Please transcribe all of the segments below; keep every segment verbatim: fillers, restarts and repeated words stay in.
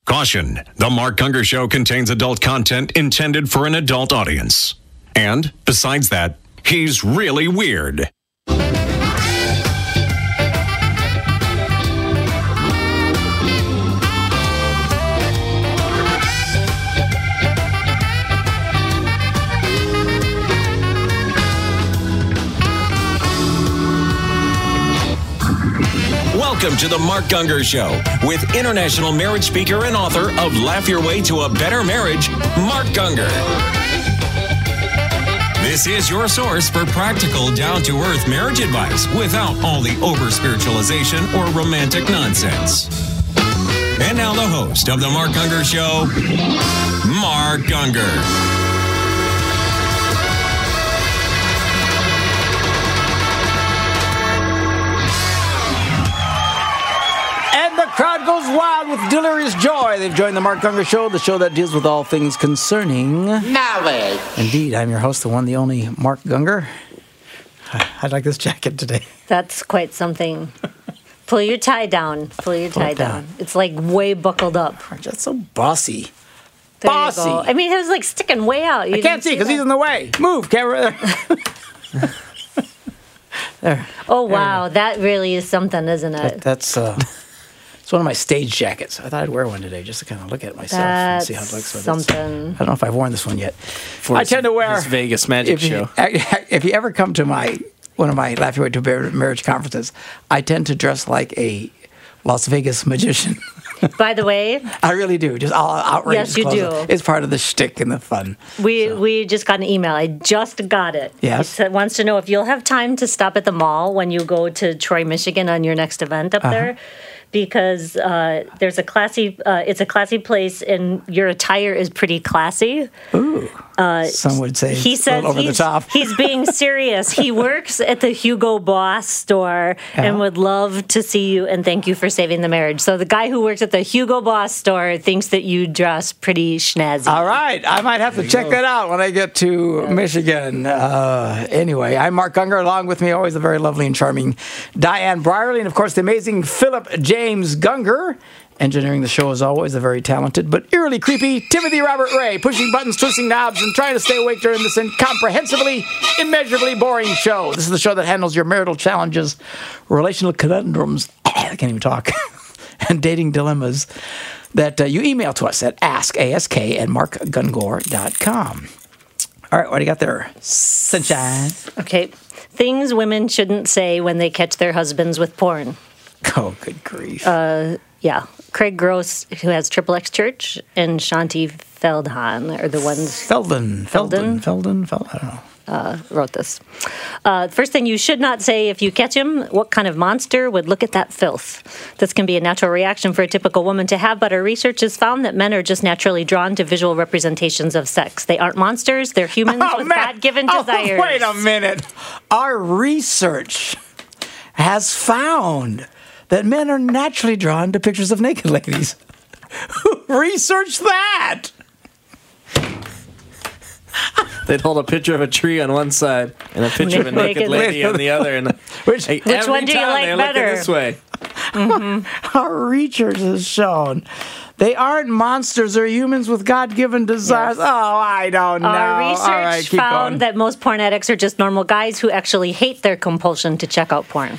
Caution, the Mark Gungor Show contains adult content intended for an adult audience. And, besides that, he's really weird. Welcome to the Mark Gungor Show with international marriage speaker and author of Laugh Your Way to a Better Marriage, Mark Gungor. This is your source for practical, down-to-earth marriage advice without all the over-spiritualization or romantic nonsense. And now the host of the Mark Gungor Show, Mark Gungor. Crowd goes wild with delirious joy. They've joined the Mark Gungor Show, the show that deals with all things concerning knowledge. Indeed, I'm your host, the one, the only Mark Gungor. I like this jacket today. That's quite something. Pull your tie down. Pull your tie down. down. It's like way buckled up. That's so bossy. There bossy. I mean, it was like sticking way out. You I can't see because he's in the way. Move, camera. There. there. Oh, wow. That really is something, isn't it? That, that's... uh It's one of my stage jackets. I thought I'd wear one today just to kind of look at it myself That's and see how it looks. Something. I don't know if I've worn this one yet. For I his, tend to wear his Vegas magic if you, show. If you ever come to my one of my Laugh Your Way to a Marriage conferences, I tend to dress like a Las Vegas magician. By the way, I really do. Just all outrageous. Yes, you clothes. do. It's part of the shtick and the fun. We so. we just got an email. I just got it. Yes. It wants to know if you'll have time to stop at the mall when you go to Troy, Michigan on your next event up uh-huh. there. Because uh, there's a classy, uh, it's a classy place, and your attire is pretty classy. Ooh, uh, some would say he says over he's, the top. He's being serious. He works at the Hugo Boss store yeah. and would love to see you and thank you for saving the marriage. So the guy who works at the Hugo Boss store thinks that you dress pretty snazzy. All right, I might have to check go. that out when I get to yeah. Michigan. Uh, anyway, I'm Mark Gungor. Along with me, always the very lovely and charming Diane Brierly, and of course the amazing Philip J. James Gungor, engineering the show as always, the very talented but eerily creepy Timothy Robert Ray, pushing buttons, twisting knobs, and trying to stay awake during this incomprehensibly, immeasurably boring show. This is the show that handles your marital challenges, relational conundrums, I can't even talk, and dating dilemmas that uh, you email to us at ask, ask at mark gungor dot com. All right, what do you got there, sunshine? Okay, things women shouldn't say when they catch their husbands with porn. Oh, good grief. Uh, yeah. Craig Gross, who has Triple X Church, and Shanti Feldhahn are the ones... Feldon. Feldon. Feldon. Feldon. I don't know. Uh, wrote this. Uh, first thing you should not say if you catch him, what kind of monster would look at that filth? This can be a natural reaction for a typical woman to have, but our research has found that men are just naturally drawn to visual representations of sex. They aren't monsters. They're humans oh, with man. God-given oh, desires. Wait a minute. Our research has found that men are naturally drawn to pictures of naked ladies. Who researched that? They'd hold a picture of a tree on one side and a picture of a naked lady on the other. And which hey, which one do you like they're better? Looking this way. Mm-hmm. Our research has shown they aren't monsters. They're humans with God-given desires. Yes. Oh, I don't know. Our research All right, keep found going. that most porn addicts are just normal guys who actually hate their compulsion to check out porn.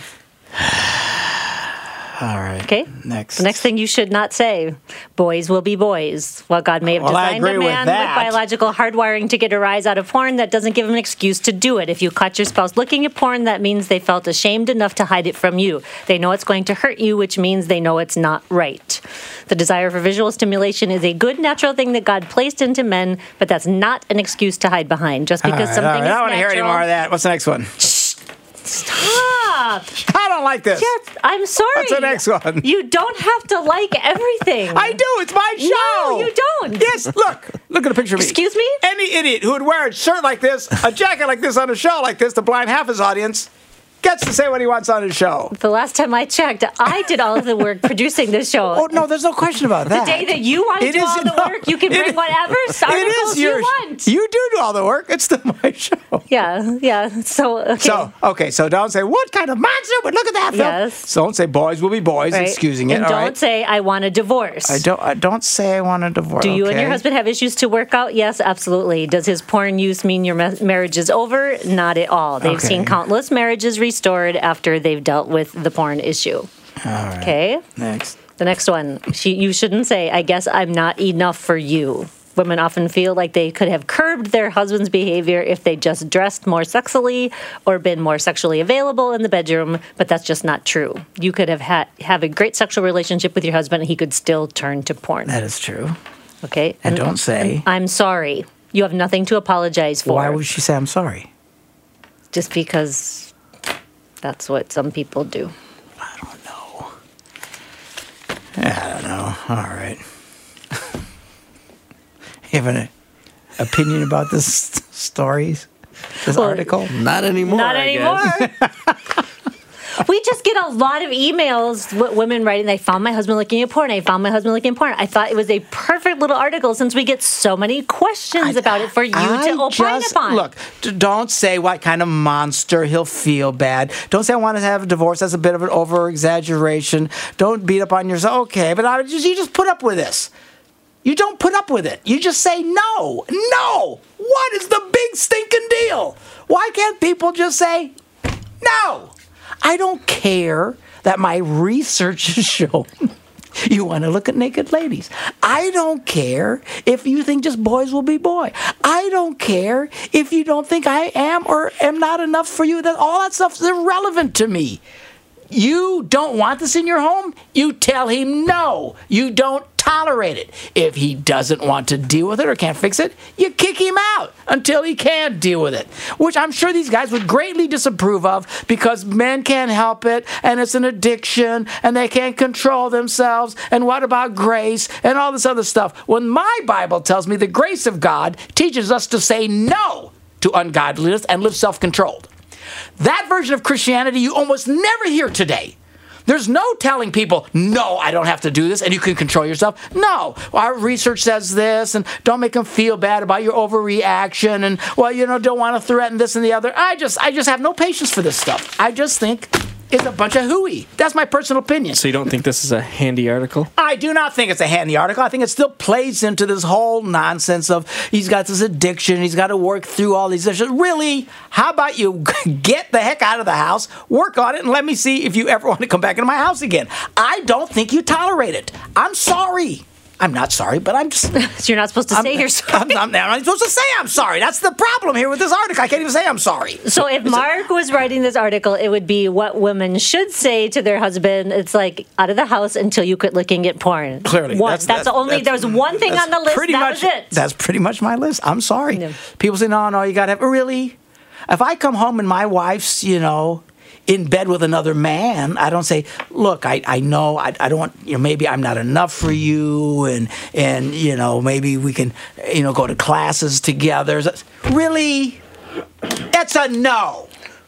All right. Okay. Next. The next thing you should not say: boys will be boys. While God may have well, designed a man with, with biological hardwiring to get a rise out of porn, that doesn't give him an excuse to do it. If you caught your spouse looking at porn, that means they felt ashamed enough to hide it from you. They know it's going to hurt you, which means they know it's not right. The desire for visual stimulation is a good natural thing that God placed into men, but that's not an excuse to hide behind. Just because right, something right. is I don't want to hear natural- any more of that. What's the next one? Stop! I don't like this. Yes, I'm sorry. What's the next one? You don't have to like everything. I do. It's my show. No, you don't. Yes, look. Look at a picture of me. Excuse me? Any idiot who would wear a shirt like this, a jacket like this on a show like this to blind half his audience gets to say what he wants on his show. The last time I checked, I did all of the work producing this show. Oh, no, there's no question about that. The day that you want to It do is- all the no, work, you can it bring is- whatever It articles is you your, want. You do do all the work. It's still my show. Yeah, yeah. So, okay. So, okay, so don't say, what kind of monster would look at that film? Yes. So don't say boys will be boys, Right. excusing it, and all don't right? say, I want a divorce. I don't, I don't say I want a divorce. Do you and okay? your husband have issues to work out? Yes, absolutely. Does his porn use mean your ma- marriage is over? Not at all. They've Okay. seen countless marriages restored after they've dealt with the porn issue. All right. Okay? Next. The next one. She, you shouldn't say, I guess I'm not enough for you. Women often feel like they could have curbed their husband's behavior if they just dressed more sexily or been more sexually available in the bedroom, but that's just not true. You could have had have a great sexual relationship with your husband and he could still turn to porn. That is true. Okay? And don't say- I'm sorry. You have nothing to apologize for. Why would she say I'm sorry? Just because that's what some people do. I don't know. Yeah, I don't know. All right. You have an opinion about this stories? This Well, article? Not anymore. Not I anymore. guess. We just get a lot of emails with women writing, I found my husband looking at porn. I found my husband looking at porn. I thought it was a perfect little article since we get so many questions about it for you I to opine just- upon. Look, d- don't say what kind of monster he'll feel bad. Don't say I want to have a divorce. That's a bit of an over-exaggeration. Don't beat up on yourself. Okay, but I just, you just put up with this. You don't put up with it. You just say no. No! What is the big stinking deal? Why can't people just say no? I don't care that my research has shown you want to look at naked ladies. I don't care if you think just boys will be boy. I don't care if you don't think I am or am not enough for you. That all that stuff's irrelevant to me. You don't want this in your home? You tell him no. You don't tolerate it. If he doesn't want to deal with it or can't fix it, you kick him out until he can deal with it, which I'm sure these guys would greatly disapprove of because men can't help it and it's an addiction and they can't control themselves. And what about grace and all this other stuff? When my Bible tells me the grace of God teaches us to say no to ungodliness and live self-controlled. That version of Christianity you almost never hear today. There's no telling people, no, I don't have to do this, and you can control yourself. No, our research says this, and don't make them feel bad about your overreaction, and, well, you know, don't want to threaten this and the other. I just, I just have no patience for this stuff. I just think it's a bunch of hooey. That's my personal opinion. So you don't think this is a handy article? I do not think it's a handy article. I think it still plays into this whole nonsense of he's got this addiction, he's got to work through all these issues. Really, how about you get the heck out of the house, work on it, and let me see if you ever want to come back into my house again. I don't think you tolerate it. I'm sorry. I'm not sorry, but I'm just... So you're not supposed to I'm, say you're sorry. I'm, I'm, I'm not supposed to say I'm sorry. That's the problem here with this article. I can't even say I'm sorry. So if Mark was writing this article, it would be what women should say to their husband. It's like, out of the house until you quit looking at porn. Clearly. One. That's, that's, only, there was one thing on the list, pretty that much, was it. That's pretty much my list. I'm sorry. No. People say, no, no, you got to have... Really? If I come home and my wife's, you know... in bed with another man, I don't say, look, I, I know I, I don't want, you know, maybe I'm not enough for you and, and, you know, maybe we can, you know, go to classes together. Really? It's a no.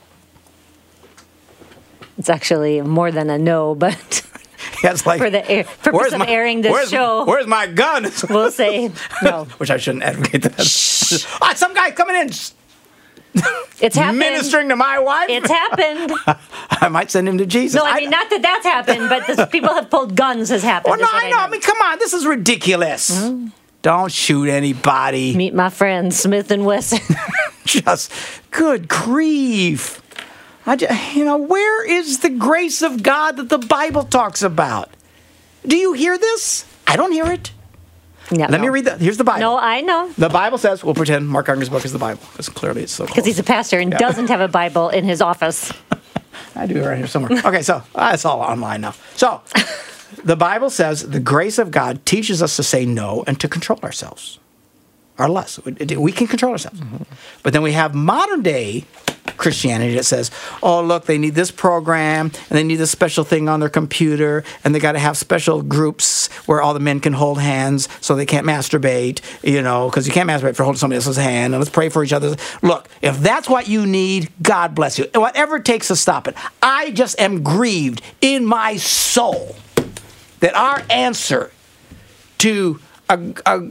It's actually more than a no, but It's like, for the air, purpose of my, airing this where's, show, where's my gun? we'll say no. Which I shouldn't advocate that. Ah, some guy coming in It's happened. ministering to my wife. It's happened. I might send him to Jesus. No, I mean, not that that's happened, but this, people have pulled guns has happened. Well, no, is what I know. I mean, come on. This is ridiculous. Mm. Don't shoot anybody. Meet my friend Smith and Wesson. Just, good grief. I just, you know, where is the grace of God that the Bible talks about? Do you hear this? I don't hear it. No, Let me read that. Here's the Bible. No, I know. The Bible says, we'll pretend Mark Unger's book is the Bible, because clearly it's so Because he's a pastor and doesn't have a Bible in his office. I do it right here somewhere. Okay, so uh, it's all online now. So the Bible says the grace of God teaches us to say no and to control ourselves. Our lust. We can control ourselves. Mm-hmm. But then we have modern day Christianity that says, oh, look, they need this program, and they need this special thing on their computer, and they got to have special groups where all the men can hold hands so they can't masturbate, you know, because you can't masturbate for holding somebody else's hand, and let's pray for each other. Look, if that's what you need, God bless you. Whatever it takes to stop it. I just am grieved in my soul that our answer to a, a,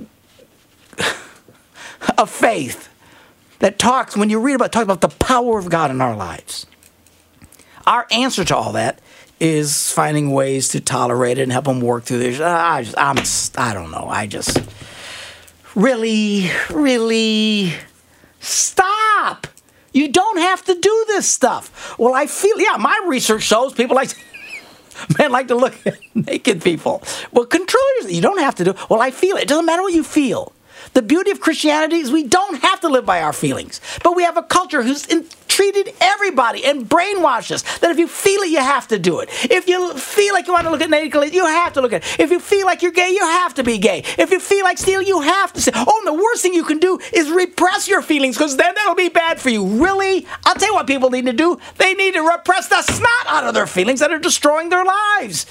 a faith that talks, when you read about, talk about the power of God in our lives. Our answer to all that is finding ways to tolerate it and help them work through this. I just, I'm, I don't know. I just, really, really, stop. You don't have to do this stuff. Well, I feel, yeah, my research shows people like, men like to look at naked people. Well, control yourself. You don't have to do, well, I feel it. It doesn't matter what you feel. The beauty of Christianity is we don't have to live by our feelings. But we have a culture who's in, treated everybody and brainwashed us that if you feel it, you have to do it. If you feel like you want to look at naked, you have to look at it. If you feel like you're gay, you have to be gay. If you feel like stealing, you have to steal. Oh, and the worst thing you can do is repress your feelings, because then that'll be bad for you. Really? I'll tell you what people need to do. They need to repress the snot out of their feelings that are destroying their lives.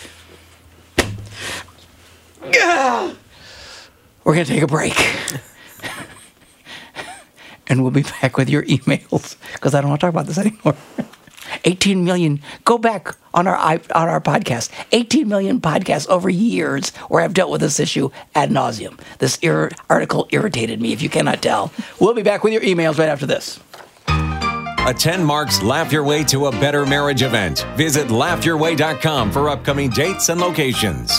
Ugh. We're going to take a break. And we'll be back with your emails, because I don't want to talk about this anymore. eighteen million. Go back on our on our podcast. eighteen million podcasts over years where I've dealt with this issue ad nauseum. This ir- article irritated me, if you cannot tell. We'll be back with your emails right after this. Attend Mark's Laugh Your Way to a Better Marriage event. Visit laugh your way dot com for upcoming dates and locations.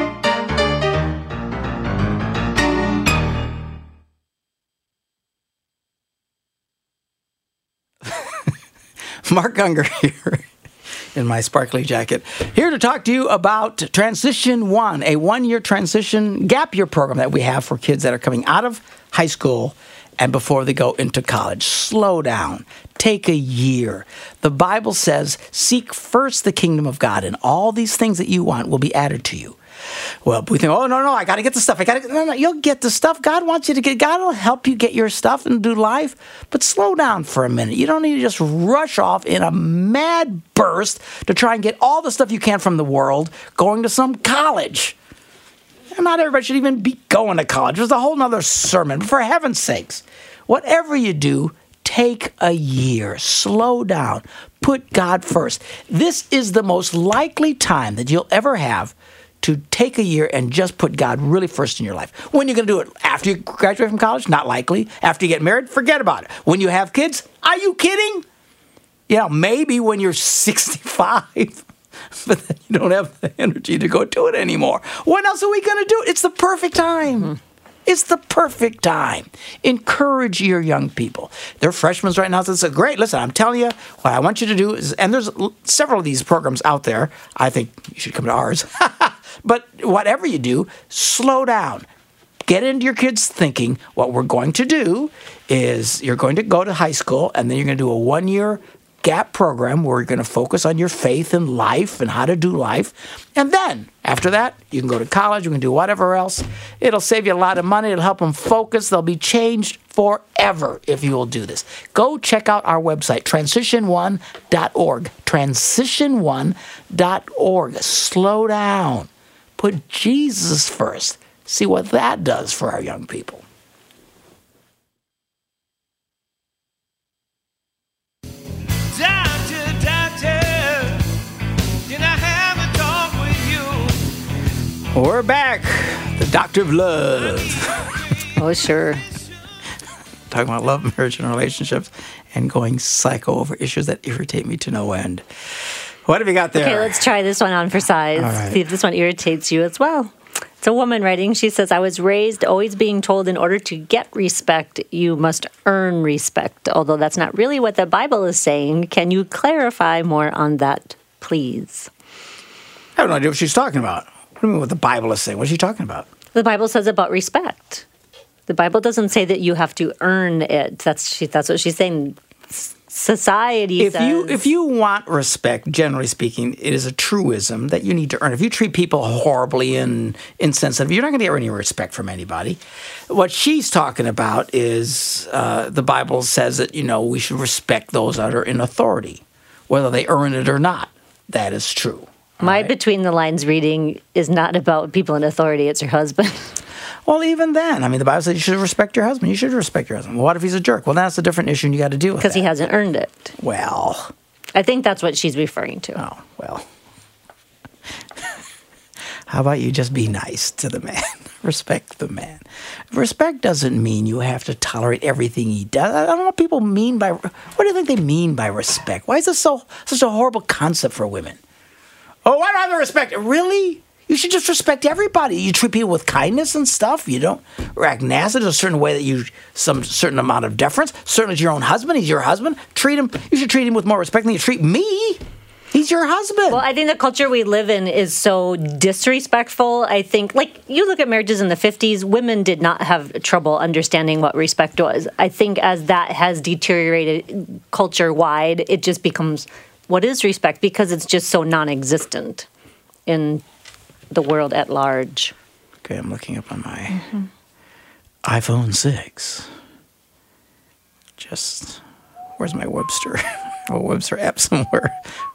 Mark Gungor here in my sparkly jacket, here to talk to you about Transition One, a one-year transition gap year program that we have for kids that are coming out of high school and before they go into college. Slow down. Take a year. The Bible says, seek first the kingdom of God, and all these things that you want will be added to you. Well, we think, oh, no, no, I got to get the stuff. I got to. No, no, you'll get the stuff. God wants you to get. God will help you get your stuff and do life. But slow down for a minute. You don't need to just rush off in a mad burst to try and get all the stuff you can from the world going to some college. And not everybody should even be going to college. There's a whole other sermon. But for heaven's sakes, whatever you do, take a year. Slow down. Put God first. This is the most likely time that you'll ever have to take a year and just put God really first in your life. When are you going to do it? After you graduate from college? Not likely. After you get married? Forget about it. When you have kids? Are you kidding? You know, maybe when you're sixty-five, but then you don't have the energy to go do it anymore. When else are we going to do it? It's the perfect time. Mm-hmm. It's the perfect time. Encourage your young people. They're freshmen right now. So it's a great, listen, I'm telling you, what I want you to do is, and there's several of these programs out there. I think you should come to ours. But whatever you do, slow down. Get into your kids' thinking. What we're going to do is you're going to go to high school, and then you're going to do a one-year gap program where you're going to focus on your faith and life and how to do life. And then, after that, you can go to college. You can do whatever else. It'll save you a lot of money. It'll help them focus. They'll be changed forever if you will do this. Go check out our website, transition one dot org. transition one dot org. Slow down. Put Jesus first. See what that does for our young people. Doctor, doctor, can I have a talk with you? We're back. The Doctor of Love. Oh, sure. Talking about love, marriage, and relationships, and going psycho over issues that irritate me to no end. What have you got there? Okay, let's try this one on for size. Right. See if this one irritates you as well. It's a woman writing. She says, I was raised always being told in order to get respect, you must earn respect. Although that's not really what the Bible is saying. Can you clarify more on that, please? I have no idea what she's talking about. What do you mean what the Bible is saying? What is she talking about? The Bible says about respect. The Bible doesn't say that you have to earn it. That's she, that's what she's saying. society if says. you if you want respect, generally speaking, it is a truism that you need to earn. If you treat people horribly and insensitive, you're not going to get any respect from anybody. What she's talking about is uh, the Bible says that, you know, we should respect those that are in authority, whether they earn it or not. That is true. My right? between the lines reading is not about people in authority, it's her husband. Well, even then, I mean, the Bible says you should respect your husband. You should respect your husband. Well, what if he's a jerk? Well, that's a different issue, and you got to deal with it. Because he hasn't earned it. Well. I think that's what she's referring to. Oh, well. How about you just be nice to the man? Respect the man. Respect doesn't mean you have to tolerate everything he does. I don't know what people mean by... What do you think they mean by respect? Why is this so such a horrible concept for women? Oh, why do I have to respect it? Really? You should just respect everybody. You treat people with kindness and stuff. You don't act nasty. There's a certain way that you, some certain amount of deference. Certainly to your own husband. He's your husband. Treat him, you should treat him with more respect than you treat me. He's your husband. Well, I think the culture we live in is so disrespectful. I think, like, you look at marriages in the fifties, women did not have trouble understanding what respect was. I think as that has deteriorated culture-wide, it just becomes, what is respect? Because it's just so non-existent in the world at large. Okay, I'm looking up on my mm-hmm. iPhone six. Just, where's my Webster? Oh, Webster app somewhere.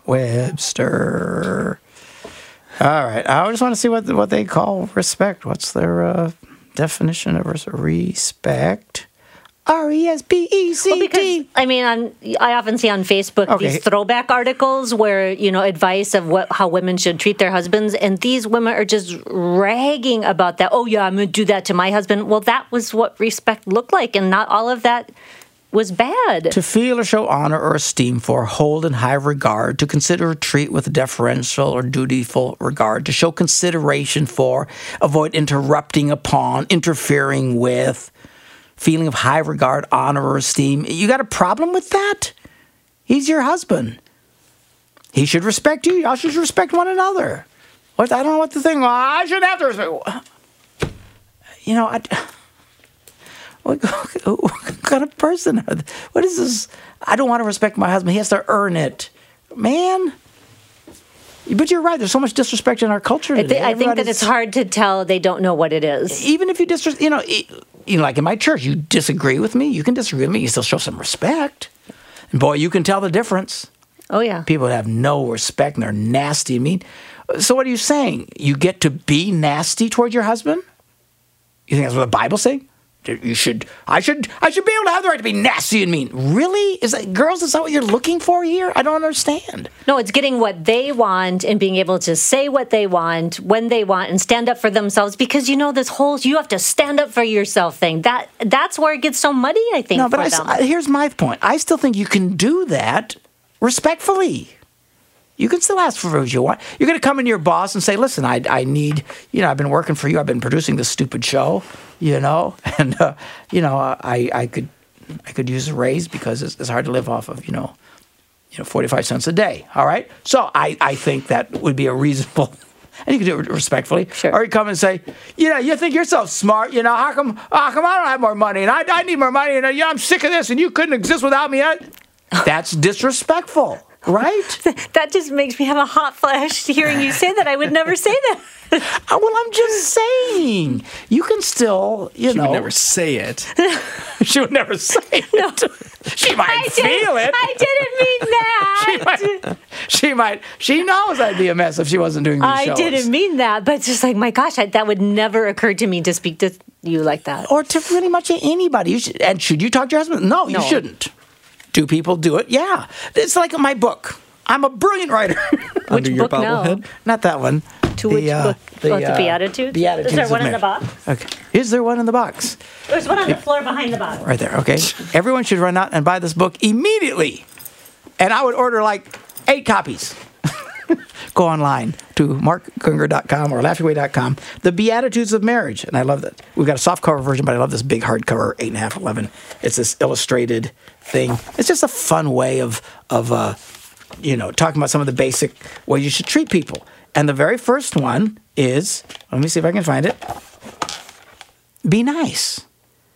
Webster. All right, I just want to see what what they call respect. What's their uh, definition of res- respect? R E S P E C T. Well, because, I mean, on, I often see on Facebook okay. these throwback articles where, you know, advice of what how women should treat their husbands, and these women are just ragging about that. Oh, yeah, I'm going to do that to my husband. Well, that was what respect looked like, and not all of that was bad. To feel or show honor or esteem for, hold in high regard, to consider or treat with deferential or dutiful regard, to show consideration for, avoid interrupting upon, interfering with, feeling of high regard, honor, or esteem. You got a problem with that? He's your husband. He should respect you. Y'all should respect one another. What? I don't know what to think. Well, I shouldn't have to respect. You know, I... What, what kind of person are they? What is this? I don't want to respect my husband. He has to earn it. Man. But you're right. There's so much disrespect in our culture today. I, th- I think that it's hard to tell they don't know what it is. Even if you disrespect, you know, you know, like in my church, you disagree with me. You can disagree with me. You still show some respect. And boy, you can tell the difference. Oh, yeah. People have no respect and they're nasty and mean. So what are you saying? You get to be nasty toward your husband? You think that's what the Bible's saying? You should, I should, I should be able to have the right to be nasty and mean. Really? Is that, girls, is that what you're looking for here? I don't understand. No, it's getting what they want and being able to say what they want when they want and stand up for themselves, because, you know, this whole, you have to stand up for yourself thing. That, that's where it gets so muddy, I think, No, but for I, them. here's my point. I still think you can do that respectfully. You can still ask for what you want. You're going to come in to your boss and say, listen, I, I need, you know, I've been working for you. I've been producing this stupid show, you know, and, uh, you know, I, I could I could use a raise because it's, it's hard to live off of, you know, you know, forty-five cents a day. All right. So I, I think that would be a reasonable, and you can do it respectfully. Sure. Or you come and say, you know, you think you're so smart, you know, how come, how come I don't have more money? And I, I need more money, and uh, yeah, I'm sick of this, and you couldn't exist without me. That's disrespectful. Right? That just makes me have a hot flash hearing you say that. I would never say that. Well, I'm just saying. You can still, you she know. She would never say it. She would never say it. No. She might I feel it. I didn't mean that. She might, she might. She knows I'd be a mess if she wasn't doing these I shows. didn't mean that. But it's just like, my gosh, I, that would never occur to me to speak to you like that. Or to really much anybody. You should, and should you talk to your husband? No, you No. shouldn't. Do people do it? Yeah. It's like my book. I'm a brilliant writer. Which Under your book now? bobblehead? Not that one. To The, which uh, book? the, oh, the uh, Beatitudes? Beatitudes Is there of one in the Mary. box? Okay. Is there one in the box? There's one on the floor behind the box. Right there, okay? Everyone should run out and buy this book immediately. And I would order like eight copies. Go online to mark gungor dot com or laffy way dot com. The Beatitudes of Marriage. And I love that. We've got a soft cover version, but I love this big hardcover, eight and a half, eleven. It's this illustrated thing. It's just a fun way of, of uh, you know, talking about some of the basic ways you should treat people. And the very first one is, let me see if I can find it. Be nice.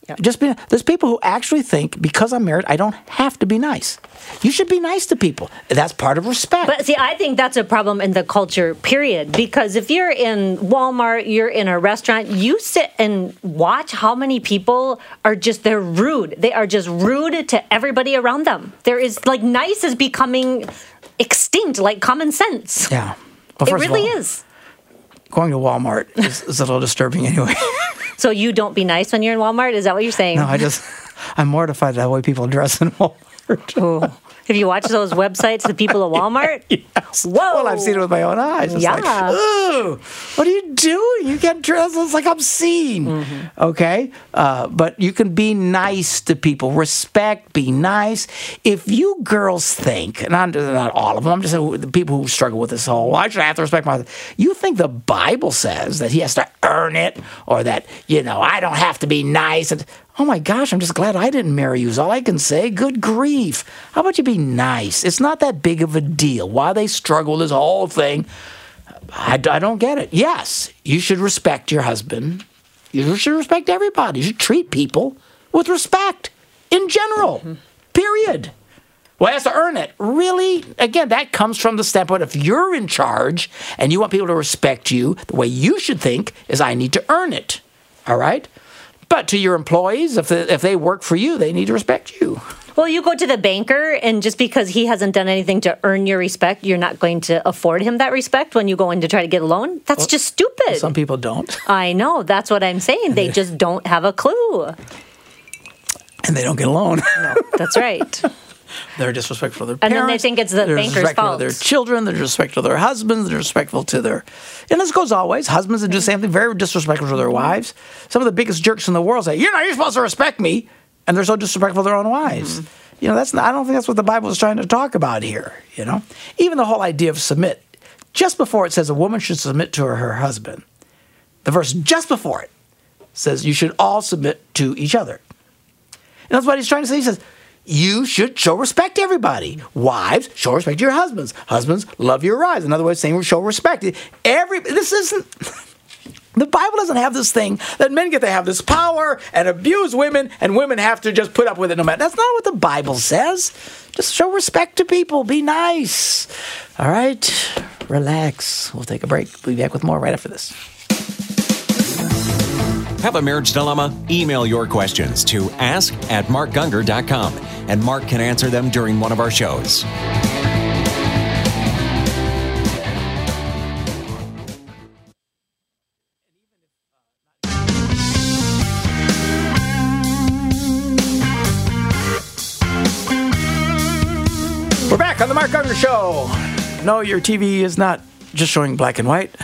Yep. Just be. There's people who actually think because I'm married, I don't have to be nice. You should be nice to people. That's part of respect. But see, I think that's a problem in the culture, period. Because if you're in Walmart, you're in a restaurant, you sit and watch how many people are just, they're rude. They are just rude to everybody around them. There is, like, nice is becoming extinct, like common sense. Yeah. Well, it first of really all, is. Going to Walmart is, is a little disturbing anyway. So you don't be nice when you're in Walmart? Is that what you're saying? No, I just, I'm mortified that way people dress in Walmart. Ooh. Have you watched those websites, the people at Walmart? Yes. Whoa. Well, I've seen it with my own eyes. It's Yeah. like, ooh, what are you doing? You get dressed, it's like I'm seen. Mm-hmm. Okay? Uh, but you can be nice to people. Respect, be nice. If you girls think, and I'm not all of them, I'm just saying the people who struggle with this whole, why should I have to respect my husband? You think the Bible says that he has to earn it, or that, you know, I don't have to be nice. And, oh my gosh, I'm just glad I didn't marry you is all I can say. Good grief. How about you be nice? It's not that big of a deal. Why they struggle with this whole thing, I, I don't get it. Yes, you should respect your husband. You should respect everybody. You should treat people with respect in general, mm-hmm. period. Well, he has to earn it. Really? Again, that comes from the standpoint if you're in charge and you want people to respect you, the way you should think is I need to earn it. All right? But to your employees, if they, if they work for you, they need to respect you. Well, you go to the banker, and just because he hasn't done anything to earn your respect, you're not going to afford him that respect when you go in to try to get a loan? That's well, just stupid. Some people don't. I know. That's what I'm saying. They just don't have a clue. And they don't get a loan. No, that's right. They're disrespectful to their and parents. And then they think it's the they're banker's disrespectful fault. to their children. They're disrespectful to their husbands. They're disrespectful to their... And this goes always. Husbands that do the same thing, very disrespectful to their wives. Some of the biggest jerks in the world say, you know, you're supposed to respect me. And they're so disrespectful to their own wives. Mm-hmm. You know, that's not, I don't think that's what the Bible is trying to talk about here, you know. Even the whole idea of submit. Just before it says a woman should submit to her, her husband, the verse just before it says you should all submit to each other. And that's what he's trying to say. He says, you should show respect to everybody. Wives, show respect to your husbands. Husbands, love your wives. In other words, saying show respect. Every this isn't the Bible doesn't have this thing that men get to have this power and abuse women, and women have to just put up with it no matter. That's not what the Bible says. Just show respect to people. Be nice. All right, relax. We'll take a break. We'll be back with more right after this. Have a marriage dilemma? Email your questions to ask at mark gungor dot com, and Mark can answer them during one of our shows. We're back on the Mark Gungor Show. No, your T V is not just showing black and white.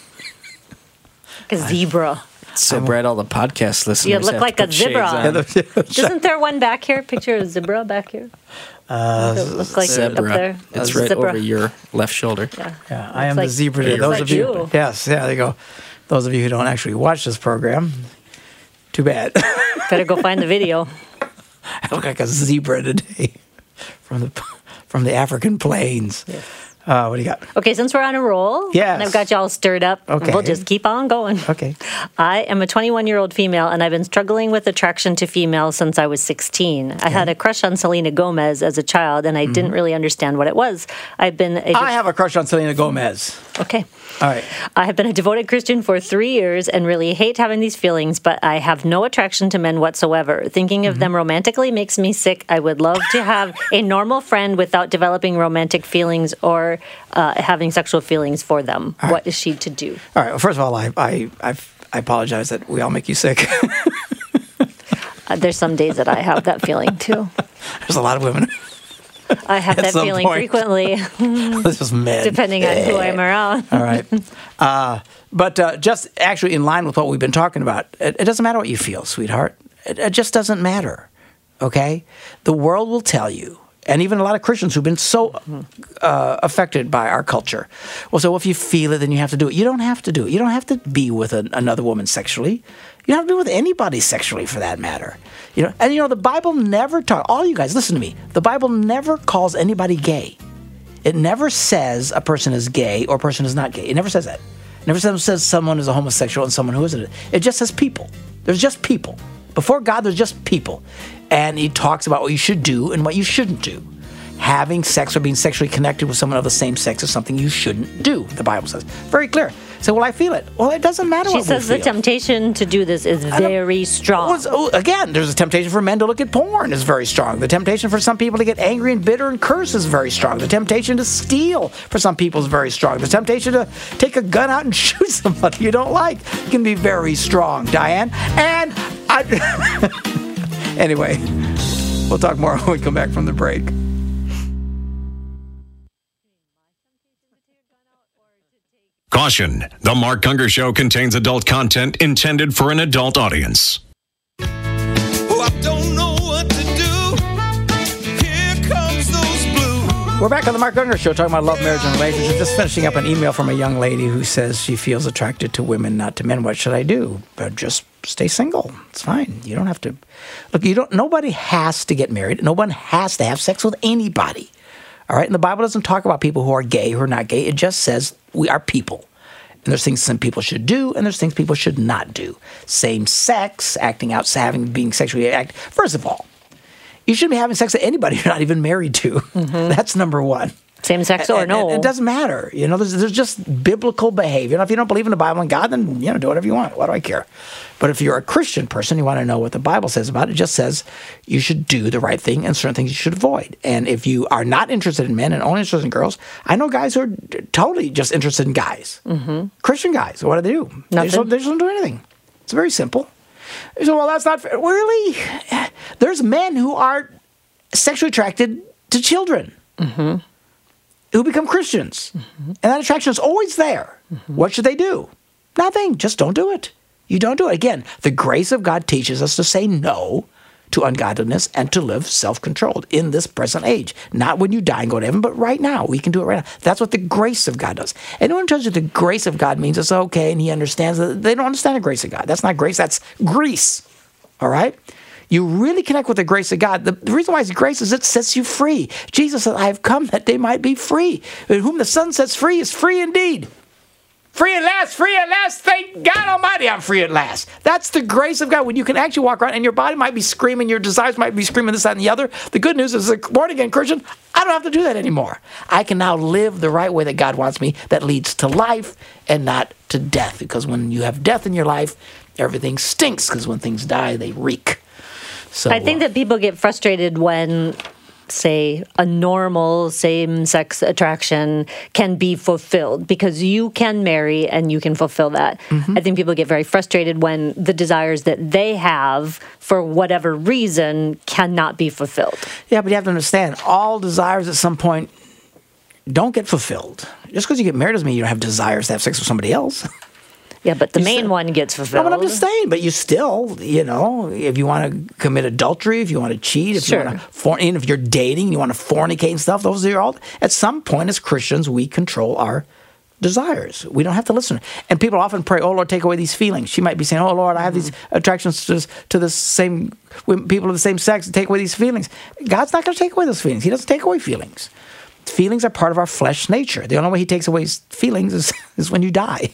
A zebra. So, Brad, all the podcast listeners You look have like to a put shades zebra. on. Isn't there one back here? Picture of a zebra back here? Uh, Does it look like zebra. up there? It's A right zebra. over your left shoulder. Yeah, Yeah, I am like- the zebra. looks Those like of you, you. yes, yeah, there you go. Those of you who don't actually watch this program, too bad. Better go find the video. I look like a zebra today from the from the African plains. Yes. Uh, what do you got? Okay, since we're on a roll, Yes. and I've got you all stirred up, Okay. we'll just keep on going. Okay. I am a twenty-one-year-old female, and I've been struggling with attraction to females since I was sixteen. I had a crush on Selena Gomez as a child, and I didn't really understand what it was. I've been a I have a crush on Selena Gomez. okay. All right. I have been a devoted Christian for three years and really hate having these feelings, but I have no attraction to men whatsoever. Thinking of Mm-hmm. them romantically makes me sick. I would love to have a normal friend without developing romantic feelings or uh, having sexual feelings for them. All What right. is she to do? All right. Well, first of all, I I I, I apologize that we all make you sick. Uh, there's some days that I have that feeling too. There's a lot of women. I have At that some feeling point. frequently, This is men. depending on who I'm around. All right. Uh, but uh, just actually in line with what we've been talking about, it, it doesn't matter what you feel, sweetheart. It, it just doesn't matter, okay? The world will tell you, and even a lot of Christians who've been so uh, affected by our culture will say, well, if you feel it, then you have to do it. You don't have to do it. You don't have to be with an, another woman sexually. You don't have to be with anybody sexually, for that matter. You know, and you know the Bible never talk. All you guys, listen to me. The Bible never calls anybody gay. It never says a person is gay or a person is not gay. It never says that. It never says, says someone is a homosexual and someone who isn't. It just says people. There's just people. Before God, there's just people. And he talks about what you should do and what you shouldn't do. Having sex or being sexually connected with someone of the same sex is something you shouldn't do, the Bible says. Very clear. So, well, I feel it. Well, it doesn't matter she what we says the feel. temptation to do this is very strong. Well, oh, again, there's a temptation for men to look at porn is very strong. The temptation for some people to get angry and bitter and curse is very strong. The temptation to steal for some people is very strong. The temptation to take a gun out and shoot somebody you don't like can be very strong, Diane. And I... anyway, we'll talk more when we come back from the break. Caution, the Mark Gungor Show contains adult content intended for an adult audience. Oh, I don't know what to do. Here comes those blues. We're back on the Mark Gungor Show talking about love, marriage, and relationships. Just finishing up an email from a young lady who says she feels attracted to women, not to men. What should I do? But just stay single. It's fine. You don't have to. Look, you don't. Nobody has to get married. No one has to have sex with anybody. All right? And the Bible doesn't talk about people who are gay, who are not gay. It just says we are people. And there's things some people should do, and there's things people should not do. Same sex, acting out, having, being sexually active. First of all, you shouldn't be having sex with anybody you're not even married to. Mm-hmm. That's number one. Same sex or and, no. and it doesn't matter. You know, there's, there's just biblical behavior. You know, if you don't believe in the Bible and God, then, you know, do whatever you want. Why do I care? But if you're a Christian person, you want to know what the Bible says about it. It just says you should do the right thing and certain things you should avoid. And if you are not interested in men and only interested in girls, I know guys who are totally just interested in guys. Mm-hmm. Christian guys. What do they do? Nothing. They just, don't, they just don't do anything. It's very simple. So, well, that's not fair. Really? There's men who are sexually attracted to children. Mm-hmm. Who become Christians. Mm-hmm. And that attraction is always there. Mm-hmm. What should they do? Nothing. Just don't do it. You don't do it. Again, the grace of God teaches us to say no to ungodliness and to live self-controlled in this present age. Not when you die and go to heaven, but right now. We can do it right now. That's what the grace of God does. Anyone who tells you the grace of God means it's okay and he understands that, they don't understand the grace of God. That's not grace. That's grease. All right? You really connect with the grace of God. The, the reason why it's grace is it sets you free. Jesus said, I have come that they might be free. And whom the Son sets free is free indeed. Free at last, free at last. Thank God Almighty, I'm free at last. That's the grace of God. When you can actually walk around and your body might be screaming, your desires might be screaming this, that, and the other. The good news is, as a born-again Christian, I don't have to do that anymore. I can now live the right way that God wants me that leads to life and not to death. Because when you have death in your life, everything stinks. Because when things die, they reek. So, I think that people get frustrated when, say, a normal same-sex attraction can be fulfilled because you can marry and you can fulfill that. Mm-hmm. I think people get very frustrated when the desires that they have, for whatever reason, cannot be fulfilled. Yeah, but you have to understand, all desires at some point don't get fulfilled. Just because you get married doesn't mean you don't have desires to have sex with somebody else. Yeah, but the you main still, one gets fulfilled. No, but I'm just saying, but you still, you know, if you want to commit adultery, if you want to cheat, if sure. you want to fornicate, if you're dating, you want to fornicate and stuff, those are all, at some point as Christians, we control our desires. We don't have to listen. And people often pray, oh, Lord, take away these feelings. She might be saying, oh, Lord, I have these attractions to, to the same, people of the same sex, take away these feelings. God's not going to take away those feelings. He doesn't take away feelings. Feelings are part of our flesh nature. The only way he takes away feelings is, is when you die.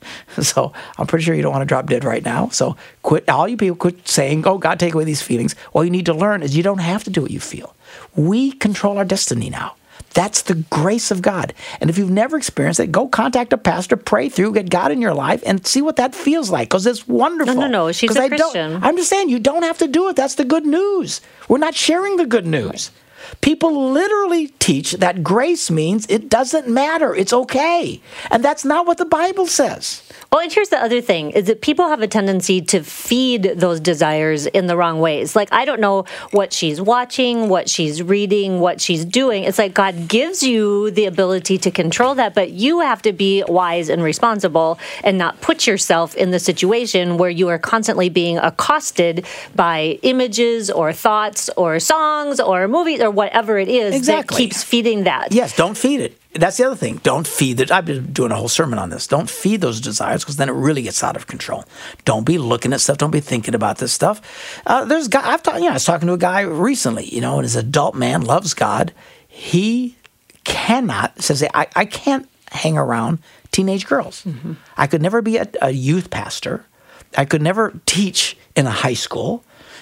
So I'm pretty sure you don't want to drop dead right now. So quit, all you people quit saying, oh, God, take away these feelings. All you need to learn is you don't have to do what you feel. We control our destiny now. That's the grace of God. And if you've never experienced it, go contact a pastor, pray through, get God in your life, and see what that feels like, because it's wonderful. No, no, no, she's a I Christian. Don't, I'm just saying, you don't have to do it. That's the good news. We're not sharing the good news. People literally teach that grace means it doesn't matter. It's okay. And that's not what the Bible says. Well, and here's the other thing, is that people have a tendency to feed those desires in the wrong ways. Like, I don't know what she's watching, what she's reading, what she's doing. It's like God gives you the ability to control that, but you have to be wise and responsible and not put yourself in the situation where you are constantly being accosted by images or thoughts or songs or movies or whatever it is exactly. that keeps feeding that. Yes, don't feed it. That's the other thing. Don't feed it. I've been doing a whole sermon on this. Don't feed those desires, because then it really gets out of control. Don't be looking at stuff. Don't be thinking about this stuff. Uh, there's guy. I've talked. You know, I was talking to a guy recently. You know, and his adult man loves God. He cannot says I, I can't hang around teenage girls. Mm-hmm. I could never be a, a youth pastor. I could never teach in a high school.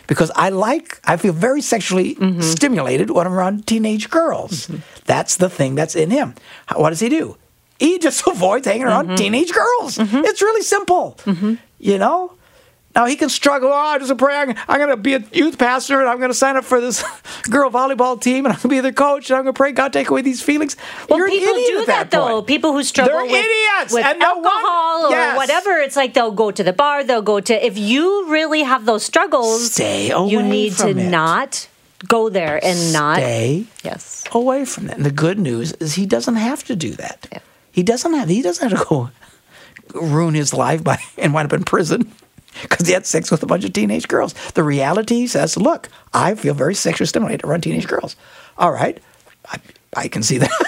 because I like, I feel very sexually mm-hmm. stimulated when I'm around teenage girls. Mm-hmm. That's the thing that's in him. What does he do? He just avoids hanging around mm-hmm. teenage girls. Mm-hmm. It's really simple, mm-hmm. you know? Now, he can struggle. Oh, I just pray I'm, I'm going to be a youth pastor, and I'm going to sign up for this girl volleyball team, and I'm going to be their coach, and I'm going to pray God take away these feelings. Well, You're people an idiot do at that, that though. point. People who struggle They're with, idiots. with and no alcohol one, or yes. whatever, it's like they'll go to the bar, they'll go to... If you really have those struggles, Stay away you need from to it. not go there and not... Stay yes. away from that. And the good news is he doesn't have to do that. Yeah. He doesn't have. He doesn't have to go ruin his life by and wind up in prison because he had sex with a bunch of teenage girls. The reality says, look, I feel very sexually stimulated around teenage girls. All right, I, I can see that.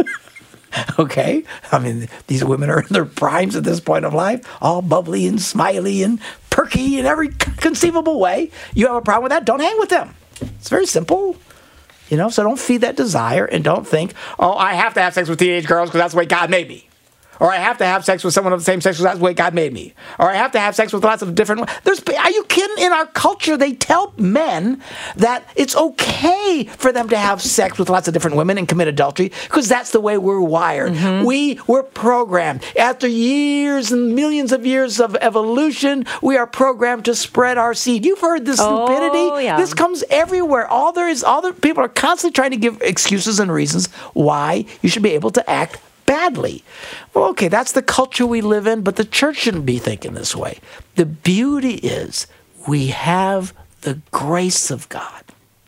Okay, I mean, these women are in their primes at this point of life, all bubbly and smiley and perky in every conceivable way. You have a problem with that? Don't hang with them. It's very simple. You know, so don't feed that desire and don't think, oh, I have to have sex with teenage girls because that's the way God made me. Or I have to have sex with someone of the same sex because that's the way God made me. Or I have to have sex with lots of different... There's, are you kidding? In our culture, they tell men that it's okay for them to have sex with lots of different women and commit adultery because that's the way we're wired. Mm-hmm. We were programmed. After years and millions of years of evolution, we are programmed to spread our seed. You've heard this oh, stupidity. Yeah. This comes everywhere. All there is, all the people are constantly trying to give excuses and reasons why you should be able to act badly. Well, okay, that's the culture we live in, but the church shouldn't be thinking this way. The beauty is we have the grace of God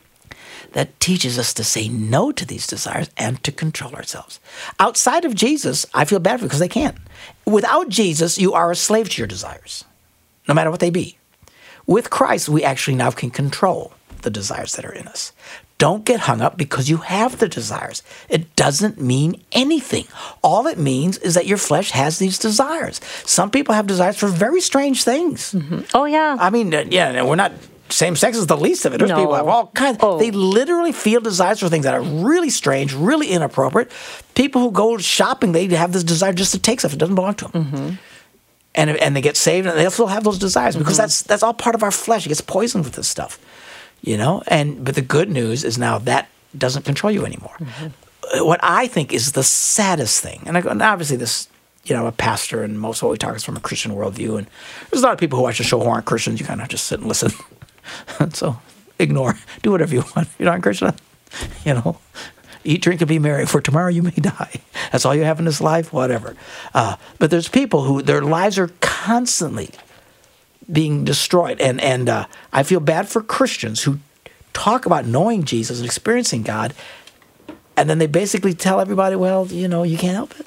that teaches us to say no to these desires and to control ourselves. Outside of Jesus, I feel bad for because they can't. Without Jesus, you are a slave to your desires, no matter what they be. With Christ, we actually now can control the desires that are in us. Don't get hung up because you have the desires. It doesn't mean anything. All it means is that your flesh has these desires. Some people have desires for very strange things. Mm-hmm. Oh, yeah. I mean, uh, yeah, we're not... Same sex is the least of it. There's no. people who have all kinds. Oh. They literally feel desires for things that are really strange, really inappropriate. People who go shopping, they have this desire just to take stuff. It doesn't belong to them. Mm-hmm. And and they get saved, and they'll still have those desires because mm-hmm. that's that's all part of our flesh. It gets poisoned with this stuff. You know, and but the good news is now that doesn't control you anymore. Mm-hmm. What I think is the saddest thing, and, I, and obviously this, you know, a pastor and most of what we talk is from a Christian worldview, and there's a lot of people who watch the show who aren't Christians. You kind of just sit and listen. So ignore, do whatever you want. You're not Christian, you know. Eat, drink, and be merry, for tomorrow you may die. That's all you have in this life, whatever. Uh, but there's people who their lives are constantly being destroyed. And and uh, I feel bad for Christians who talk about knowing Jesus and experiencing God, and then they basically tell everybody, well, you know, you can't help it.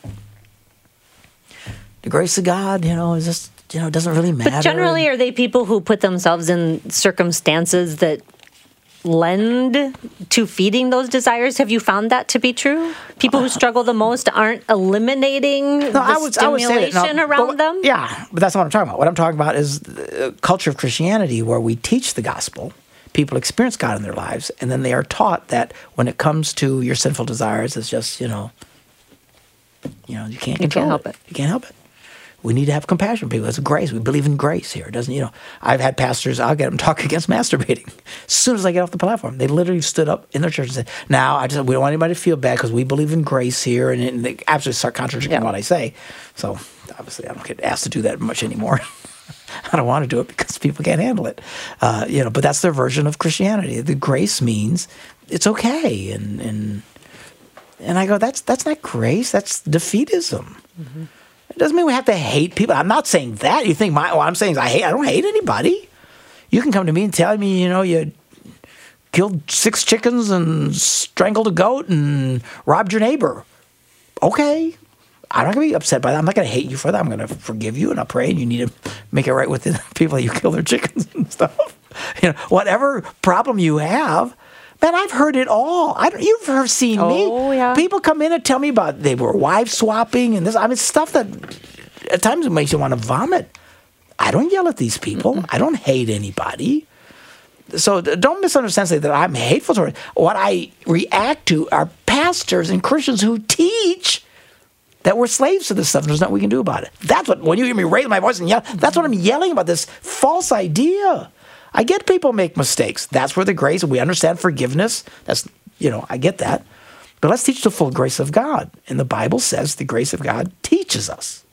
The grace of God, you know, is just, you know, it doesn't really matter. But generally, are they people who put themselves in circumstances that lend to feeding those desires? Have you found that to be true? People who struggle the most aren't eliminating no, the I would, stimulation I would say that. No, around but, them? Yeah, but that's not what I'm talking about. What I'm talking about is the culture of Christianity where we teach the gospel, people experience God in their lives, and then they are taught that when it comes to your sinful desires, it's just, you know, you know, you can't You control can't help it. it. You can't help it. We need to have compassion for people. It's grace. We believe in grace here. It doesn't, you know, I've had pastors, I'll get them talk against masturbating. As soon as I get off the platform, they literally stood up in their church and said, now, I just, we don't want anybody to feel bad because we believe in grace here. And, and they absolutely start contradicting Yeah. what I say. So obviously I don't get asked to do that much anymore. I don't want to do it because people can't handle it. Uh, you know, but that's their version of Christianity. The grace means it's okay. And, and, and I go, that's, that's not grace. That's defeatism. Mm-hmm. It doesn't mean we have to hate people. I'm not saying that. You think my what I'm saying is I hate. I don't hate anybody. You can come to me and tell me, you know, you killed six chickens and strangled a goat and robbed your neighbor. Okay, I'm not going to be upset by that. I'm not going to hate you for that. I'm going to forgive you, and I'll pray. And you need to make it right with the people that you kill their chickens and stuff. You know, whatever problem you have. Man, I've heard it all. I don't, you've heard, seen me. Oh, yeah. People come in and tell me about they were wife swapping and this. I mean, stuff that at times it makes you want to vomit. I don't yell at these people. Mm-mm. I don't hate anybody. So don't misunderstand say that I'm hateful toward. What I react to are pastors and Christians who teach that we're slaves to this stuff and there's nothing we can do about it. That's what, when you hear me raise my voice and yell, that's what I'm yelling about, this false idea. I get people make mistakes. That's where the grace, we understand forgiveness. That's, you know, I get that. But let's teach the full grace of God. And the Bible says the grace of God teaches us.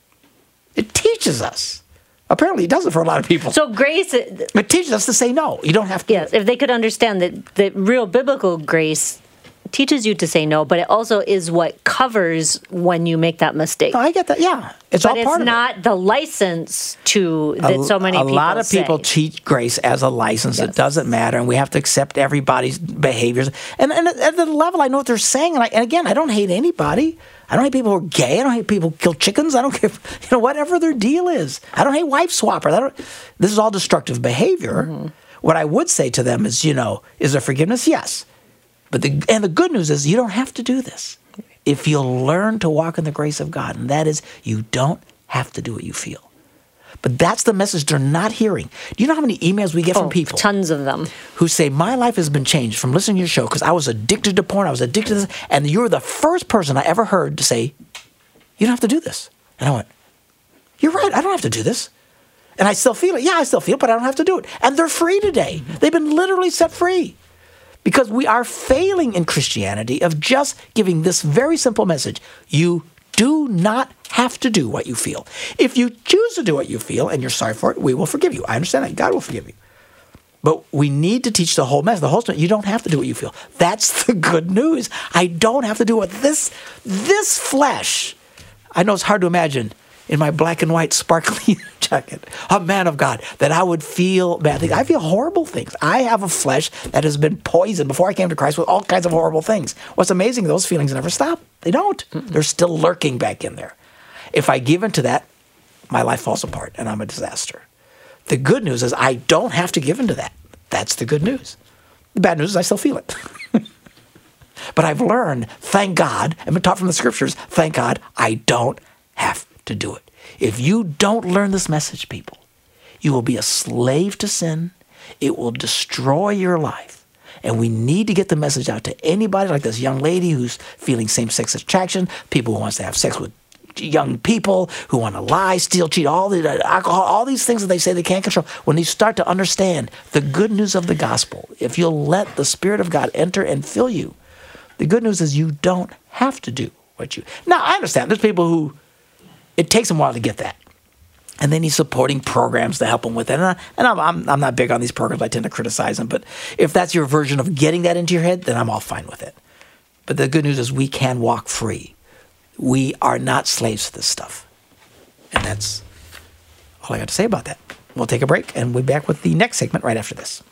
It teaches us. Apparently, it doesn't for a lot of people. So grace... It teaches us to say no. You don't have to. Yes, if they could understand that, that real biblical grace teaches you to say no, but it also is what covers when you make that mistake. No, I get that. Yeah, it's but all it's part of it. not the license to that a, so many a people A lot of say. people treat grace as a license. Yes. It doesn't matter, and we have to accept everybody's behaviors. And, and at the level, I know what they're saying. And, I, and again, I don't hate anybody. I don't hate people who are gay. I don't hate people who kill chickens. I don't care, you know, whatever their deal is. I don't hate wife swappers. I don't. This is all destructive behavior. Mm-hmm. What I would say to them is, you know, is there forgiveness? Yes. But the, and the good news is you don't have to do this if you'll learn to walk in the grace of God. And that is, you don't have to do what you feel. But that's the message they're not hearing. Do you know how many emails we get oh, from people? Tons of them. Who say, my life has been changed from listening to your show because I was addicted to porn. I was addicted to this. And you're the first person I ever heard to say, you don't have to do this. And I went, you're right. I don't have to do this. And I still feel it. Yeah, I still feel it, but I don't have to do it. And they're free today. They've been literally set free. Because we are failing in Christianity of just giving this very simple message. You do not have to do what you feel. If you choose to do what you feel and you're sorry for it, we will forgive you. I understand that. God will forgive you. But we need to teach the whole message. The whole story. You don't have to do what you feel. That's the good news. I don't have to do what this, this flesh. I know it's hard to imagine in my black and white sparkly jacket, a man of God, that I would feel bad things. I feel horrible things. I have a flesh that has been poisoned before I came to Christ with all kinds of horrible things. What's amazing, those feelings never stop. They don't. Mm-mm. They're still lurking back in there. If I give into that, my life falls apart and I'm a disaster. The good news is I don't have to give into that. That's the good news. The bad news is I still feel it. But I've learned, thank God, I've been taught from the scriptures, thank God, I don't have to do it. If you don't learn this message, people, you will be a slave to sin. It will destroy your life. And we need to get the message out to anybody like this young lady who's feeling same-sex attraction, people who wants to have sex with young people, who want to lie, steal, cheat, all the alcohol, all these things that they say they can't control. When you start to understand the good news of the gospel, if you'll let the Spirit of God enter and fill you, the good news is you don't have to do what you... Now, I understand. There's people who... It takes them a while to get that. And they need supporting programs to help them with it. And, I, and I'm, I'm, I'm not big on these programs. I tend to criticize them. But if that's your version of getting that into your head, then I'm all fine with it. But the good news is we can walk free. We are not slaves to this stuff. And that's all I got to say about that. We'll take a break, and we'll be back with the next segment right after this.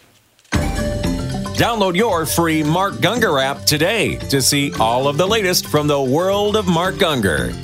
Download your free Mark Gungor app today to see all of the latest from the world of Mark Gungor.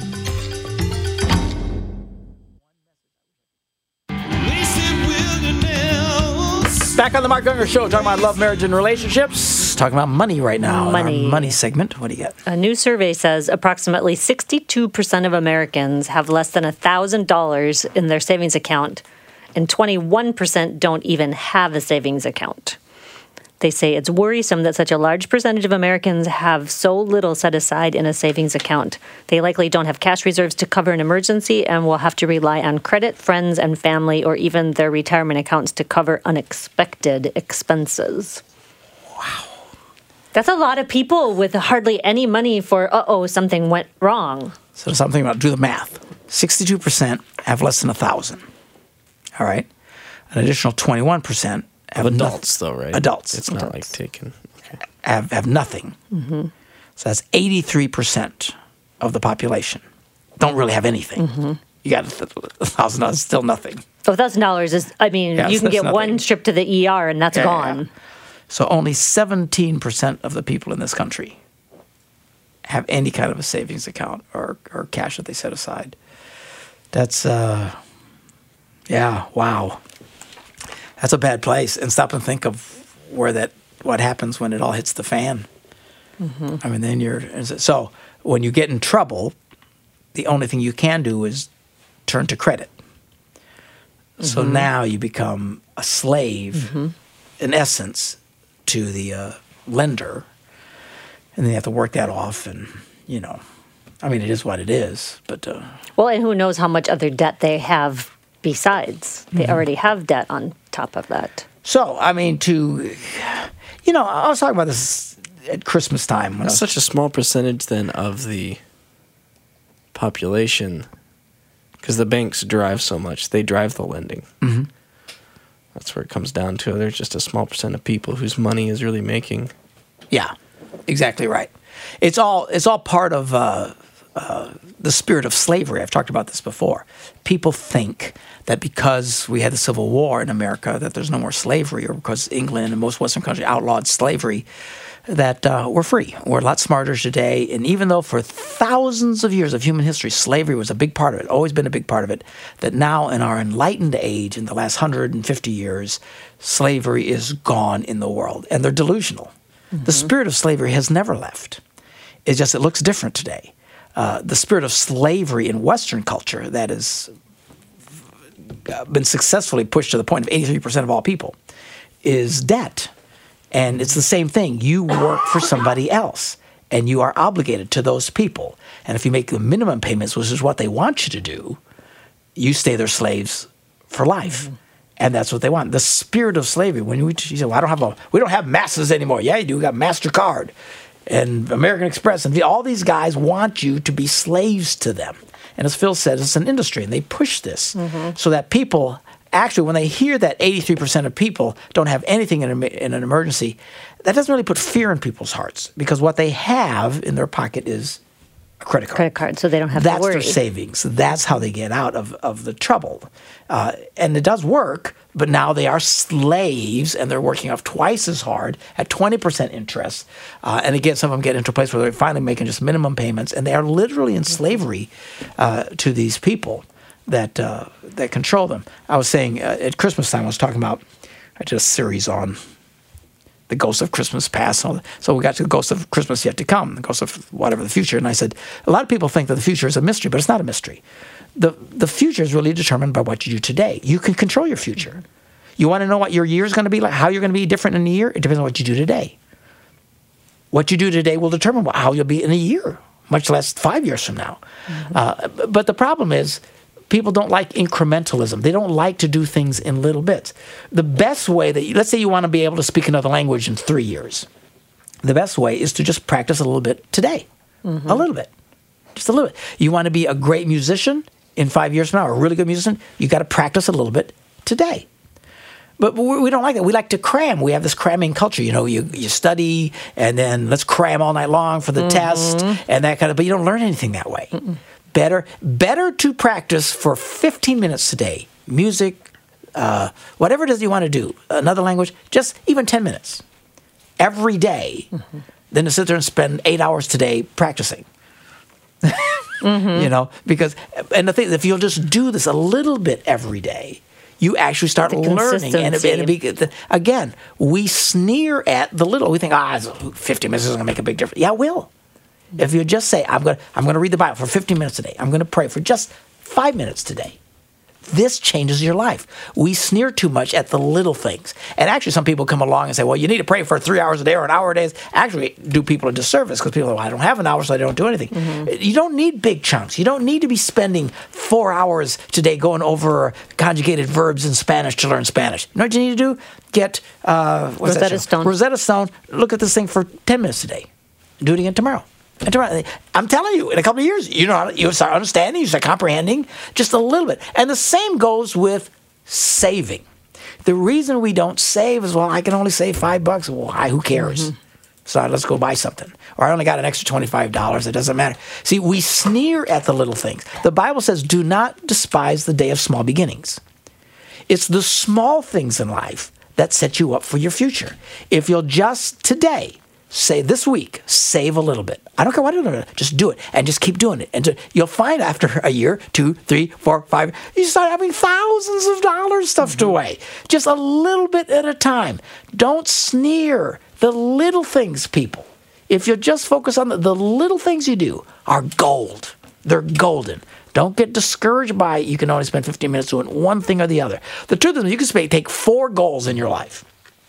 Back on the Mark Gungor Show, talking about love, marriage, and relationships. Talking about money right now. Money. Our money segment. What do you got? A new survey says approximately sixty-two percent of Americans have less than one thousand dollars in their savings account, and twenty-one percent don't even have a savings account. They say it's worrisome that such a large percentage of Americans have so little set aside in a savings account. They likely don't have cash reserves to cover an emergency and will have to rely on credit, friends, and family, or even their retirement accounts to cover unexpected expenses. Wow. That's a lot of people with hardly any money for, uh-oh, something went wrong. So something about, do the math. sixty-two percent have less than one thousand. All right. An additional twenty-one percent have adults, nothing. though, right? Adults. It's adults. not like taking... Okay. Have, have nothing. Mm-hmm. So that's eighty-three percent of the population. Don't really have anything. Mm-hmm. You got one thousand dollars, still nothing. one thousand dollars is, I mean, yes, you can get nothing. one trip to the E R and that's yeah, gone. Yeah. So only seventeen percent of the people in this country have any kind of a savings account or, or cash that they set aside. That's, uh, yeah, wow. That's a bad place. And stop and think of where that, what happens when it all hits the fan. Mm-hmm. I mean, then you're, so when you get in trouble, the only thing you can do is turn to credit. Mm-hmm. So now you become a slave, mm-hmm. in essence, to the uh, lender. And then you have to work that off and, you know, I mean, it is what it is. But uh, well, and who knows how much other debt they have besides. They mm-hmm. already have debt on top of that. So, I mean, to, you know, I was talking about this at Christmas time. When It's I was, such a small percentage then of the population, because the banks drive so much. They drive the lending. Mm-hmm. That's where it comes down to. There's just a small percent of people whose money is really making. Yeah, exactly right. It's all it's all part of uh, uh, the spirit of slavery. I've talked about this before. People think that because we had the Civil War in America, that there's no more slavery, or because England and most Western countries outlawed slavery, that uh, we're free. We're a lot smarter today. And even though for thousands of years of human history, slavery was a big part of it, always been a big part of it, that now in our enlightened age, in the last one hundred fifty years, slavery is gone in the world. And they're delusional. Mm-hmm. The spirit of slavery has never left. It's just it looks different today. Uh, the spirit of slavery in Western culture that has been successfully pushed to the point of eighty-three percent of all people is debt. And it's the same thing. You work for somebody else, and you are obligated to those people. And if you make the minimum payments, which is what they want you to do, you stay their slaves for life. Mm-hmm. And that's what they want. The spirit of slavery. When we, you say, well, I don't have a, we don't have masses anymore. Yeah, you do. We got MasterCard and American Express, and all these guys want you to be slaves to them. And as Phil said, it's an industry, and they push this mm-hmm. so that people actually, when they hear that eighty-three percent of people don't have anything in, a, in an emergency, that doesn't really put fear in people's hearts, because what they have in their pocket is a credit card. Credit card, so they don't have That's to worry. That's their savings. That's how they get out of, of the trouble. Uh, and it does work, but now they are slaves, and they're working off twice as hard at twenty percent interest. Uh, and again, some of them get into a place where they're finally making just minimum payments, and they are literally in slavery uh, to these people that uh, that control them. I was saying uh, at Christmas time, I was talking about, I did a series on the ghost of Christmas past. So we got to the ghost of Christmas yet to come, the ghost of whatever the future. And I said, a lot of people think that the future is a mystery, but it's not a mystery. The the future is really determined by what you do today. You can control your future. You want to know what your year is going to be like, how you're going to be different in a year? It depends on what you do today. What you do today will determine how you'll be in a year, much less five years from now. Mm-hmm. Uh, but the problem is, people don't like incrementalism. They don't like to do things in little bits. The best way that, you, let's say you want to be able to speak another language in three years. The best way is to just practice a little bit today. Mm-hmm. A little bit. Just a little bit. You want to be a great musician in five years from now, or a really good musician, you got to practice a little bit today. But we don't like that. We like to cram. We have this cramming culture. You know, you, you study, and then let's cram all night long for the mm-hmm. test, and that kind of, but you don't learn anything that way. Mm-mm. Better, better to practice for fifteen minutes today. Music, uh, whatever it is you want to do, another language, just even ten minutes every day, mm-hmm. than to sit there and spend eight hours today practicing. mm-hmm. You know, because, and the thing, if you'll just do this a little bit every day, you actually start the learning. And, it, and it be, again, we sneer at the little. We think, ah, fifty minutes is going to make a big difference. Yeah, it will. If you just say, I'm going to, I'm going to read the Bible for fifteen minutes a day. I'm going to pray for just five minutes today. This changes your life. We sneer too much at the little things. And actually, some people come along and say, well, you need to pray for three hours a day or an hour a day. Actually, do people a disservice, because people are, well, I don't have an hour, so I don't do anything. Mm-hmm. You don't need big chunks. You don't need to be spending four hours today going over conjugated verbs in Spanish to learn Spanish. You know what you need to do? Get uh, what's Rosetta that Stone. Rosetta Stone. Look at this thing for ten minutes today. Do it again tomorrow. And tomorrow. I'm telling you, in a couple of years, you know, how to, you start understanding, you start comprehending just a little bit. And the same goes with saving. The reason we don't save is, well, I can only save five bucks. Well, why? Who cares? Mm-hmm. So let's go buy something. Or I only got an extra twenty-five dollars. It doesn't matter. See, we sneer at the little things. The Bible says, do not despise the day of small beginnings. It's the small things in life that set you up for your future. If you'll just today, say this week, save a little bit. I don't care what it is. Just do it, and just keep doing it. And to, you'll find after a year, two, three, four, five, you start having thousands of dollars stuffed mm-hmm. away. Just a little bit at a time. Don't sneer the little things, people. If you just focus on the, the little things you do are gold. They're golden. Don't get discouraged by you can only spend fifteen minutes doing one thing or the other. The truth is, you can spend, take four goals in your life.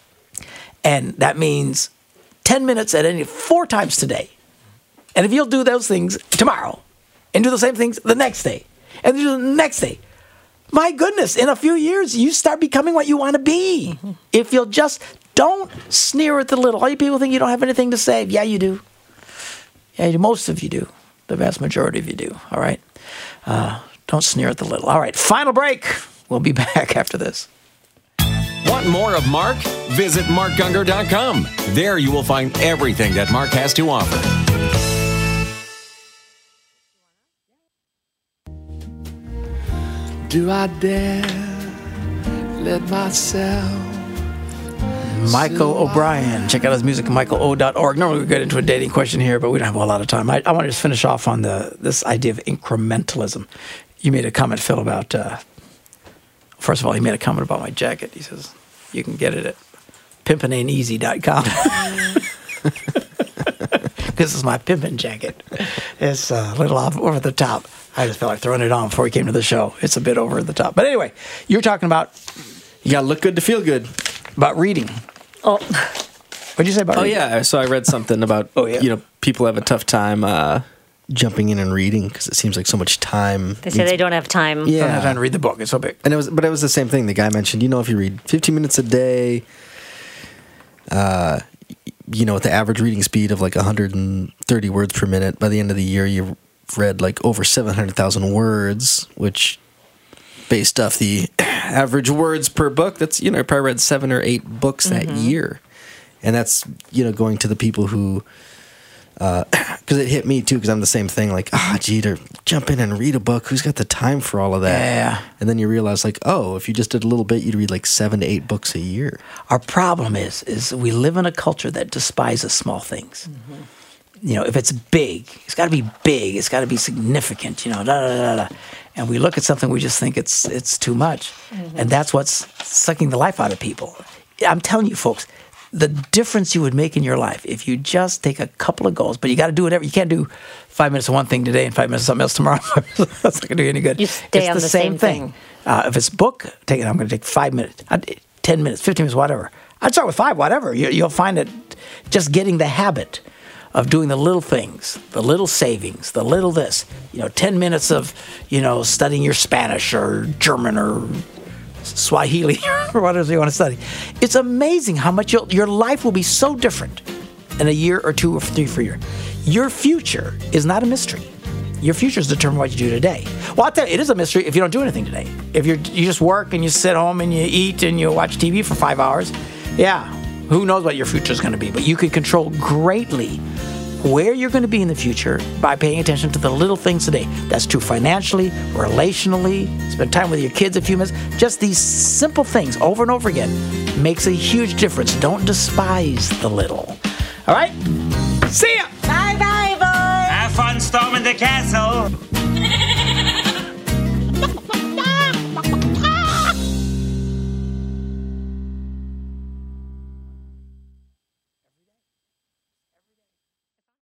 And that means ten minutes at any four times today. And if you'll do those things tomorrow and do the same things the next day and do the next day, my goodness, in a few years, you start becoming what you want to be. Mm-hmm. If you'll just don't sneer at the little. All you people think you don't have anything to say. Yeah, you do. Yeah, you, most of you do. The vast majority of you do. All right? Uh, don't sneer at the little. All right, final break. We'll be back after this. Want more of Mark? Visit mark gungor dot com. There you will find everything that Mark has to offer. Do I dare let myself? Michael O'Brien. Check out his music at michael o dot org. Normally we get into a dating question here, but we don't have a lot of time. I, I want to just finish off on the this idea of incrementalism. You made a comment, Phil, about, uh, first of all, he made a comment about my jacket. He says, you can get it at pimpin ain't easy dot com. This is my pimpin' jacket. It's a little off over the top. I just felt like throwing it on before we came to the show. It's a bit over the top. But anyway, you're talking about... You got to look good to feel good. About reading. Oh. What'd you say about oh, reading? Oh, yeah. So I read something about, oh, yeah. you know, people have a tough time uh, jumping in and reading because it seems like so much time. They say they don't have time. Yeah. Don't have time to read the book. It's so big. And it was, but it was the same thing. The guy mentioned, you know, if you read fifteen minutes a day, uh, you know, at the average reading speed of like one hundred thirty words per minute, by the end of the year, you've read like over seven hundred thousand words, which... based off the average words per book, that's, you know, I probably read seven or eight books that mm-hmm. year. And that's, you know, going to the people who, because uh, it hit me too, because I'm the same thing, like, ah, oh, gee, to jump in and read a book, who's got the time for all of that? Yeah. And then you realize, like, oh, if you just did a little bit, you'd read like seven to eight books a year. Our problem is, is we live in a culture that despises small things. Mm-hmm. You know, if it's big, it's got to be big. It's got to be significant, you know, da, da, da, da. And we look at something, we just think it's it's too much. Mm-hmm. And that's what's sucking the life out of people. I'm telling you, folks, the difference you would make in your life if you just take a couple of goals, but you got to do whatever. You can't do five minutes of one thing today and five minutes of something else tomorrow. That's not going to do you any good. You stay it's on the, the same, same thing. thing. Uh, if it's book, take it. I'm going to take five minutes, ten minutes, fifteen minutes, whatever. I'd start with five, whatever. You, you'll find it just getting the habit of doing the little things, the little savings, the little this. You know, ten minutes of, you know, studying your Spanish or German or Swahili or whatever you want to study. It's amazing how much you'll, your life will be so different in a year or two or three for year. Your future is not a mystery. Your future is determined what you do today. Well, I'll tell you, it is a mystery if you don't do anything today. If you're, you just work and you sit home and you eat and you watch T V for five hours, yeah, who knows what your future is going to be. But you can control greatly where you're going to be in the future by paying attention to the little things today. That's true financially, relationally, spend time with your kids a few minutes. Just these simple things over and over again makes a huge difference. Don't despise the little. All right? See ya! Bye-bye, boys! Have fun storming the castle!